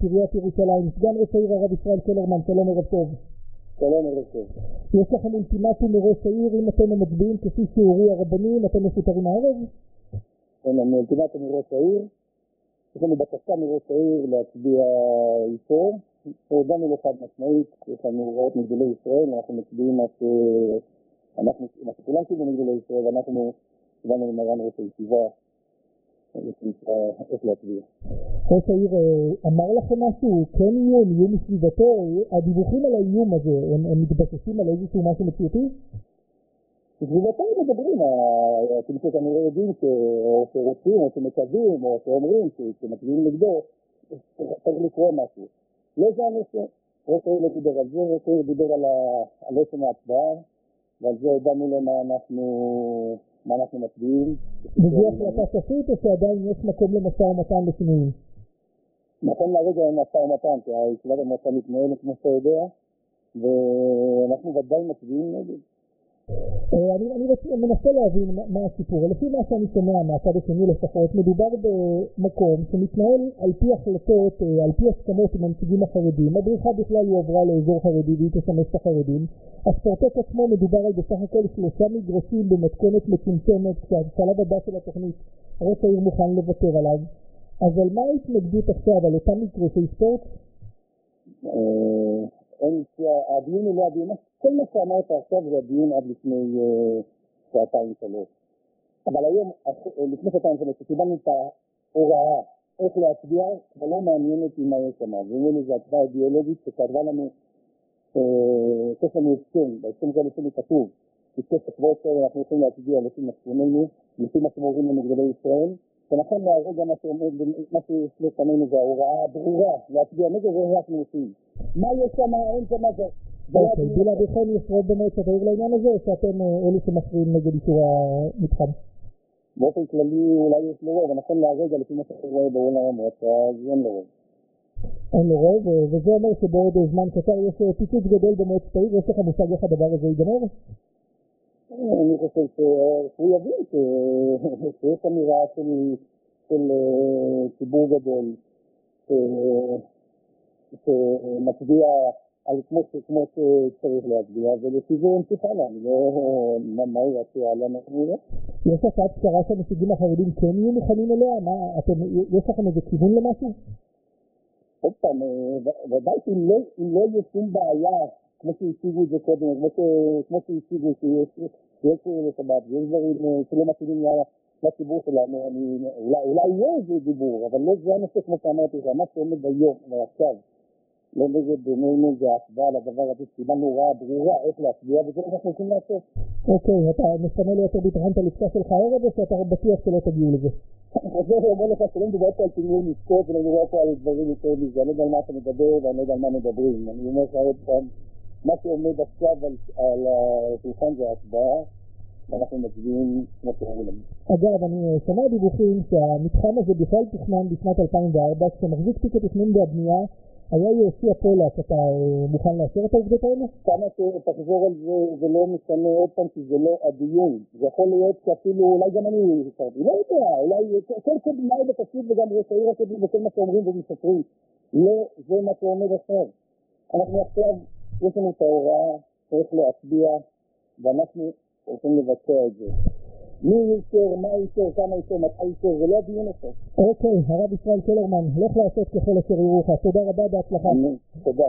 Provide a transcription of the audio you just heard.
עיריית ירושלים, סגן ראש העיר הרב ישראל קלרמן, שלום ערב טוב. שלום ערב טוב. יש לכם אולטימטום מראש העיר, אם אתם מצביעים כפי שהורו הרבנים, אתם מפוטרים הערב? אין לנו אולטימטום מראש העיר, יש לנו בקשה מראש העיר להצביע איתו, הודענו לו חד משמעית, יש לנו הוראות מגדולי ישראל, אנחנו מצביעים אנחנו כולם קיבלנו מגדולי ישראל, ואנחנו קיבלנו למרן ראש הישיבה, איך להצביע. ראש העיר אמר לכם משהו, כן איום מסביבתו, הדיווחים על האיום הזה, הם מתבססים על איזשהו משהו מציאותי? בסביבתו מדברים, אתם שכנראה יודעים או שרוצים או שמקווים או שאומרים שמצביעים נגדו, צריך לקרוא משהו. לא זה הנושא, ראש העיר לא דיבר על זה, ראש העיר דיבר על עצם ההצבעה, ועל זה הודענו לו מה אנחנו מצביעים. וזו החלטה סופית או שעדיין יש מקום למשא ומתן לשינויים? נכון לרגע אין משא ומתן, כי הישיבת המועצה מתנהלת כמו שאתה יודע, ואנחנו ודאי מצביעים נגד. אני מנסה להבין מה הסיפור. לפי מה שאני שומע מהצד השני לפחות, מדובר במקום שמתנהל על פי החלטות, על פי הסכמות עם הנציגים החרדים. הבריכה בכלל הועברה לאזור חרדי והיא תשמש את החרדים. הספורטק עצמו מדובר על בסך הכל 3 מגרשים במתכונת מצומצמת, כשהשלב הבא של התוכנית ראש העיר מוכן לוותר עליו. אז על מה ההתנגדות עכשיו? על אותם מגרשי ספורט? הדיון הוא לא הדיון, כל מה שאמרת עכשיו זה הדיון עד לפני 2-3. אבל היום, לפני 2-3, קיבלנו את ההוראה איך להצביע, אבל לא מעניין אותי מה יש שם. ואומרים לי, זו הצבעה אידיאולוגית שכתבה לנו, יש לנו הסכם, בהסכם זה לפני כתוב, ששתי הצבעות כאלה אנחנו יכולים להצביע לפי מצפוננו, לפי מה שמורים לנו גדולי ישראל, ונכון להרגע מה שיש לפנינו זה ההוראה הברורה להצביע נגד זה אנחנו עושים. מה יש שם, אין שם זה. אוקיי, בלעדיכם יש רוב במועצת העיר לעניין הזה, או שאתם אלו שמכריעים נגד אישור המתחם? באופן כללי אולי יש לו רוב, ונכון להרגע לפי מה שאתה רואה בעולם המועצה, אז אין לו רוב. אין לו רוב, וזה אומר שבעוד זמן קצר יש פיצוץ גדול במועצת העיר, יש לך מושג איך הדבר הזה ייגמר? אני חושב שהוא יבין שיש אמירה של ציבור גדול שמצביע על כמו שצריך להצביע, ולפי זה המשיכה לנו, מה הוא יעשה על המחמורה? יש הצעת פשרה שהנציגים החרדים כן יהיו מוכנים אליה? יש לכם איזה כיוון למשהו? עוד פעם, ודאי אם לא יהיה שום בעיה, כמו שהציגו את זה קודם, כמו שהציגו שיש לשבת, יש דברים שלא מתאימים לציבור שלנו, אולי יהיה איזה דיבור, אבל לא זה הנושא כמו שאמרתי, זה מה שעומד היום ועכשיו. לא נגד בינינו זה ההצבעה על הדבר הזה, שקיבלנו הוראה ברורה איך להצביע, וזה מה שאנחנו רוצים לעשות. אוקיי, אתה מסתמא ליותר ביטחון את הלשכה שלך הערב, או שאתה בטוח שלא תגיעו לזה? אני חושב שאומר לך שלא מדובר פה על פינוי משקות, ולא מדובר פה על דברים יותר מזה, אני לא יודע על מה אתה מדבר, ואני לא יודע על מה מדברים. אני אומר לך עוד פעם, מה שעומד עכשיו על השולחן זה ההצבעה, ואנחנו מצביעים כמו שאומרים לנו. אגב, אני שומע דיווחים שהמתחם הזה בכלל תכנן בשנת 2004, כשמחזיק תיק התכנון והבנייה, היה יוסי פולק, אתה מוכן לאשר את העובדות האלה? כמה שתחזור על זה, זה לא משנה עוד פעם, כי זה לא הדיון. זה יכול להיות שאפילו, אולי גם אני חשבתי, לא יודע, אולי כל קודמי בתפקיד וגם ראש העיר הקודמי וכל מה שאומרים ומספרים. לא, זה מה שעומד עכשיו. אנחנו עכשיו, יש לנו את ההוראה, צריך להצביע, ואנחנו הולכים לבצע את זה. מי יישר, מה יישר, כמה יישר, מתי יישר, זה לא הדיון עכשיו. אוקיי, הרב ישראל קלרמן, לך לעשות ככל אשר יראוך. תודה רבה, בהצלחה. תודה.